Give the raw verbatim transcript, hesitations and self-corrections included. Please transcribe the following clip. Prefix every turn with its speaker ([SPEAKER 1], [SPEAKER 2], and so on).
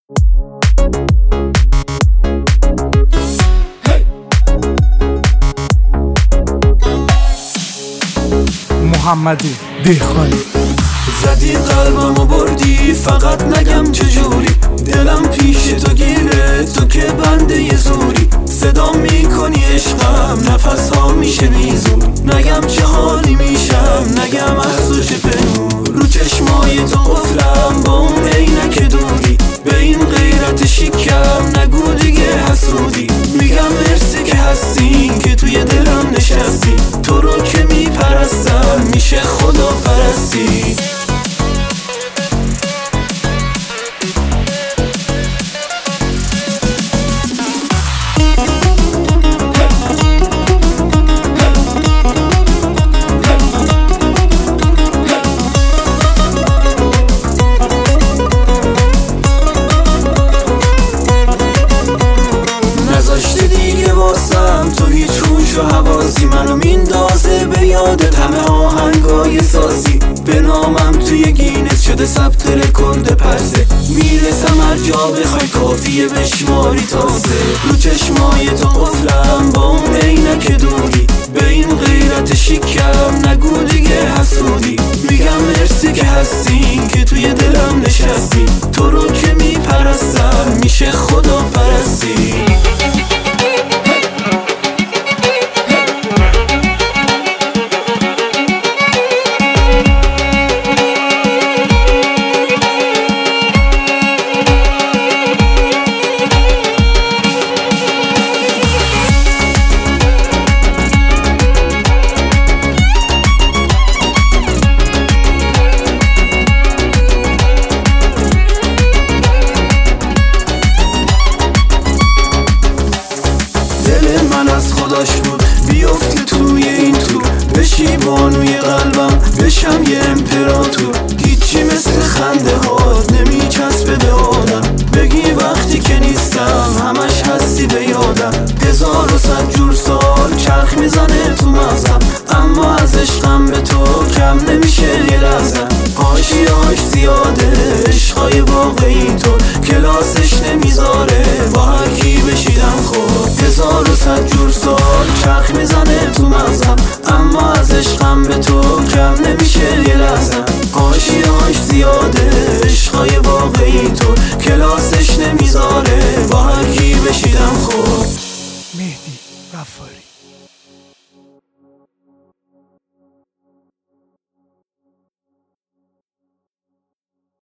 [SPEAKER 1] محمدی دهقانی
[SPEAKER 2] زدی قلبمو بردی، فقط نگم چجوری دلم پیش تو گیره، تو که بنده ی زوری. صدا میکنی عشقم، نفس ها میشه میزون، نگم چه حالی میشم، نگم افسوش پنور. رو چشمای تو قفلم با اون عینک دوری، به این غیرت شیکم نگو دیگه حسودی. میگم مرسی که هستی، که توی دلم نشستی، تو رو که میپرستم میشه خدا پرستی. تو هیچ هوش و حواسی، منو میندازه به یادت همه آهنگای سازی. به نامم توی گینس شده ثبت رکورد پسته، میرسم هر جا بخوای کافیه بشماری تاسه. رو چشمای تو قفلم با اون عینک دوری، به این غیرت شیکم نگو دیگه حسودی. میگم مرسی که هستی، که توی دلم نشستی، تو رو که میپرستم میشه خدا پرستی. از خداش بود بیفته توی این تور، بشی بانوی قلبم بشم یه امپراتور. هیچی مثل خنده هات نمیچسبه به آدم، بگی وقتی که نیستم همش هستی به یادم. هزار و صد جور سال چرخ میزنه تو مغزم، اما از عشقم به تو کم نمیشه یه لحظه. آشی آش زیاده عشقای واقعی تو، کلاسش نمیذاره با هر کی بشیدم خود. هزار و صد جور سال چرخ میزنه تو مغزم، اما از عشقم به تو کم نمیشه یه لحظه. آشی آش زیاده عشقای واقعی تو، کلاسش نمیذاره با هر کی بشیدم خود.
[SPEAKER 1] مهدی رفاری.